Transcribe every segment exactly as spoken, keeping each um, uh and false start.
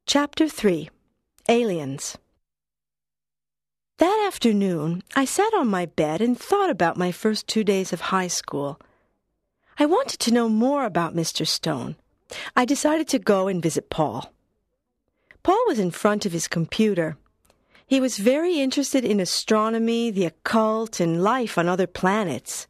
Chapter three. Aliens. That afternoon, I sat on my bed and thought about my first two days of high school. I wanted to know more about Mister Stone. I decided to go and visit Paul. Paul was in front of his computer. He was very interested in astronomy, the occult, and life on other planets.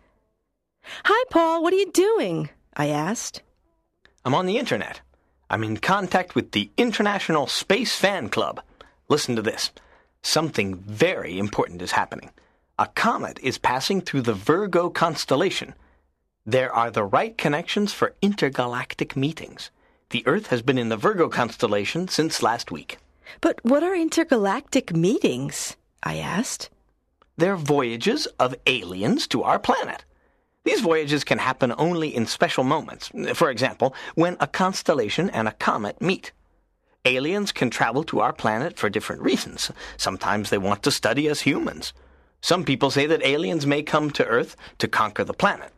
"Hi, Paul, what are you doing?" I asked. I'm on the internet. I'm in contact with the International Space Fan Club. Listen to this. Something very important is happening. A comet is passing through the Virgo constellation. There are the right connections for intergalactic meetings. The Earth has been in the Virgo constellation since last week. "But what are intergalactic meetings?" I asked. They're voyages of aliens to our planet. These voyages can happen only in special moments. For example, when a constellation and a comet meet. Aliens can travel to our planet for different reasons. Sometimes they want to study us humans. Some people say that aliens may come to Earth to conquer the planet.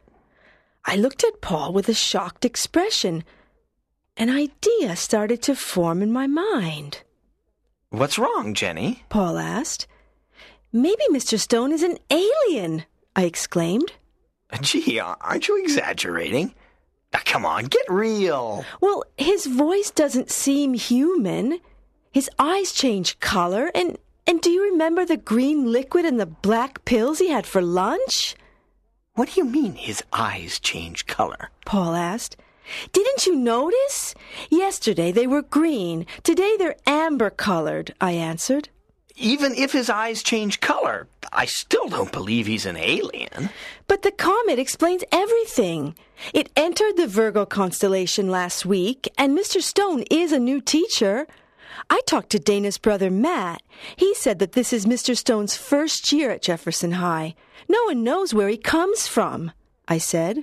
I looked at Paul with a shocked expression. An idea started to form in my mind. What's wrong, Jenny? Paul asked. "Maybe Mister Stone is an alien," I exclaimed. Gee, aren't you exaggerating? Now, come on, get real. Well, his voice doesn't seem human. His eyes change color, and, and do you remember the green liquid and the black pills he had for lunch? What do you mean his eyes change color? Paul asked. "Didn't you notice? Yesterday they were green. Today they're amber-colored," I answered. Even if his eyes change color, I still don't believe he's an alien. But the comet explains everything. It entered the Virgo constellation last week, and Mister Stone is a new teacher. I talked to Dana's brother Matt. He said that this is Mister Stone's first year at Jefferson High. No one knows where he comes from, I said.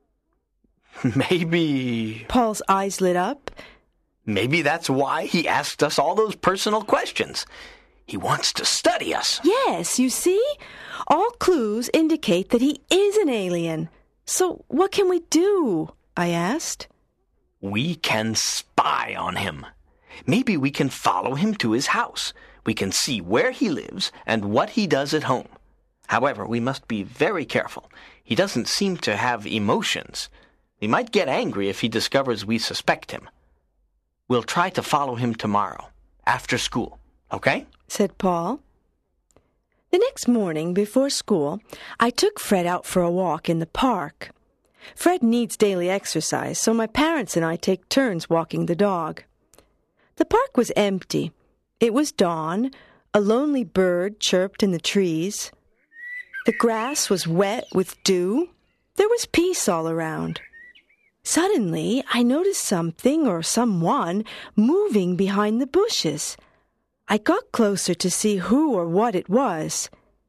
Maybe... Paul's eyes lit up. Maybe that's why he asked us all those personal questions. He wants to study us. Yes, you see? All clues indicate that he is an alien. So what can we do? I asked. We can spy on him. Maybe we can follow him to his house. We can see where he lives and what he does at home. However, we must be very careful. He doesn't seem to have emotions. He might get angry if he discovers we suspect him. We'll try to follow him tomorrow, after school. Okay? Said Paul. The next morning, before school, I took Fred out for a walk in the park. Fred needs daily exercise, so my parents and I take turns walking the dog. The park was empty. It was dawn. A lonely bird chirped in the trees. The grass was wet with dew. There was peace all around. Suddenly, I noticed something or someone moving behind the bushes. I got closer to see who or what it was.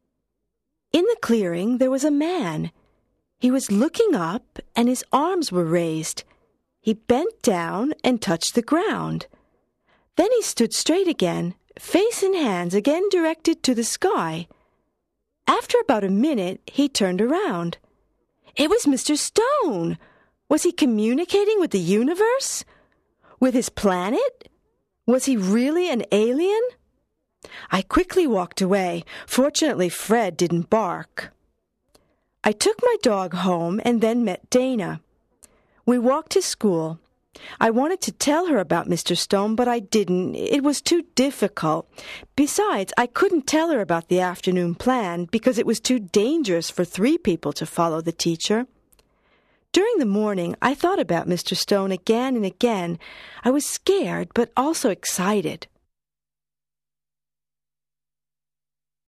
In the clearing, there was a man. He was looking up, and his arms were raised. He bent down and touched the ground. Then he stood straight again, face and hands again directed to the sky. After about a minute, he turned around. It was Mister Stone. Was he communicating with the universe? With his planet? Was he really an alien? I quickly walked away. Fortunately, Fred didn't bark. I took my dog home and then met Dana. We walked to school. I wanted to tell her about Mister Stone, but I didn't. It was too difficult. Besides, I couldn't tell her about the afternoon plan because it was too dangerous for three people to follow the teacher. During the morning, I thought about Mister Stone again and again. I was scared, but also excited.